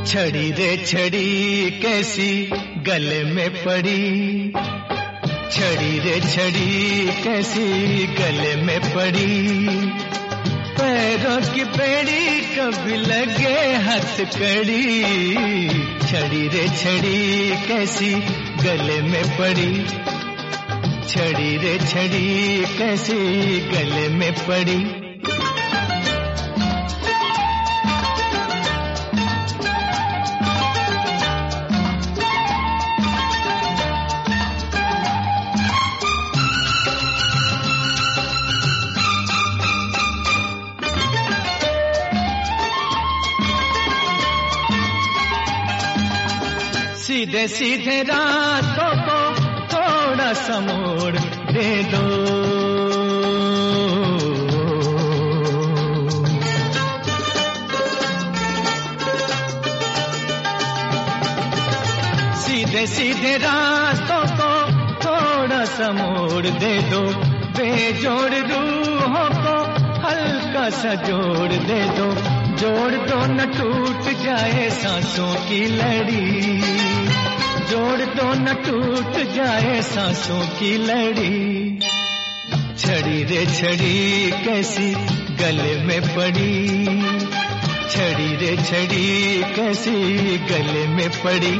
छड़ी रे छड़ी कैसी गले में पड़ी, छड़ी रे छड़ी कैसी गले में पड़ी। पैरों की बेड़ी कभी लगे हथकड़ी, छड़ी रे छड़ी कैसी गले में पड़ी, छड़ी रे छड़ी कैसी गले में पड़ी। सीधे सीधे रातों को थोड़ा सा मोड़ दे दो, सीधे सीधे रातों को थोड़ा सा मोड़ दे दो। बेजोड़ रूहों को हल्का सा जोड़ दे दो, जोड़ दो न टूट जाए सांसों की लड़ी, जोड़ दो न टूट जाए सांसों की लड़ी। छड़ी रे छड़ी कैसी गले में पड़ी, छड़ी रे छड़ी कैसी गले में पड़ी।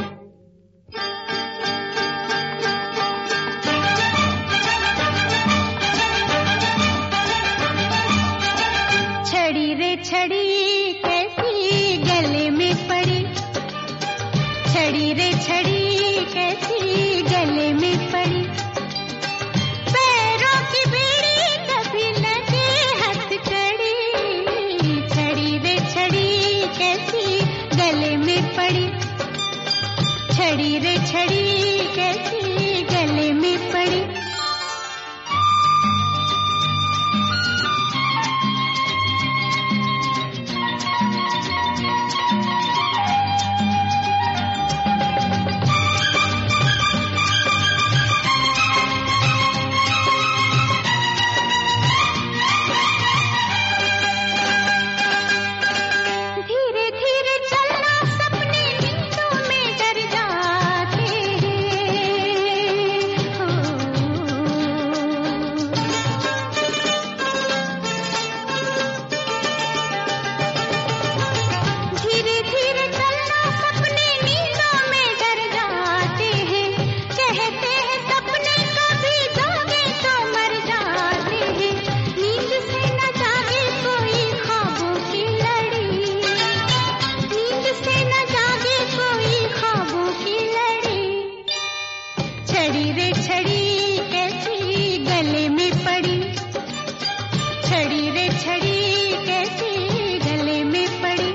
छड़ी रे छड़ी कैसी गले में पड़ी, छड़ी रे छड़ी कैसी गले में पड़ी। पैरों की बेड़ी कभी लगे हथकड़ी, छड़ी रे छड़ी कैसी गले में पड़ी, छड़ी रे छड़ी कैसी गले में पड़ी। छड़ी रे छड़ी कैसी गले में पड़ी, छड़ी रे छड़ी कैसी गले में पड़ी।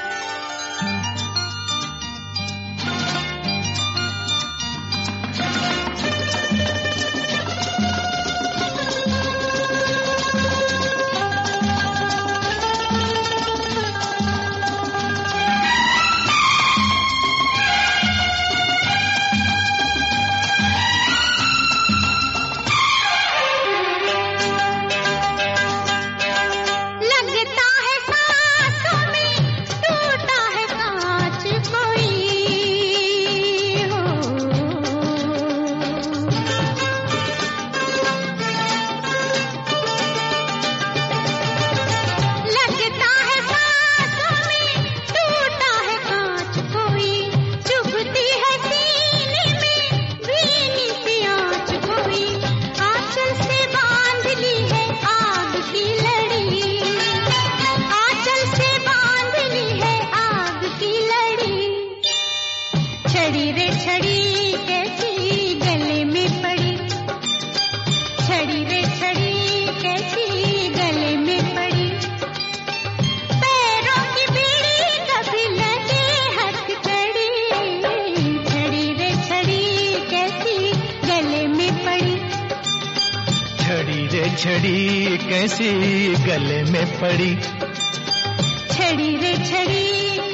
छड़ी रे छड़ी कैसी गले में पड़ी, छड़ी रे छड़ी कैसी गले में पड़ी। पैरों की बेड़ी कभी लगे हथकड़ी, छड़ी रे छड़ी कैसी गले में पड़ी, छड़ी रे छड़ी कैसी गले में पड़ी। छड़ी रे छड़ी